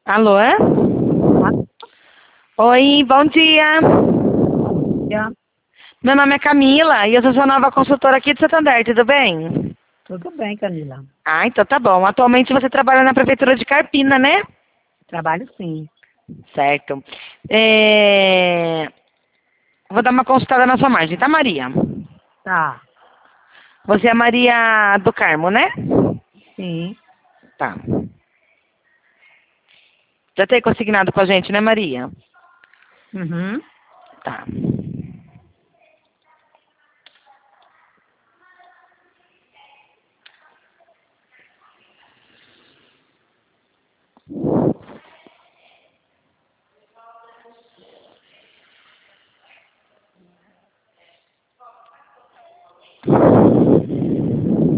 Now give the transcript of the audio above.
Alô? Oi, bom dia. Meu nome é Camila e eu sou sua nova consultora aqui de Santander, tudo bem? Tudo bem, Camila. Ah, então tá bom. Atualmente você trabalha na Prefeitura de Carpina, né? Trabalho sim. Certo. Vou dar uma consultada na sua margem, tá, Maria? Tá. Você é Maria do Carmo, né? Sim. Tá. Já tem consignado com a gente, né, Maria? Uhum. Tá.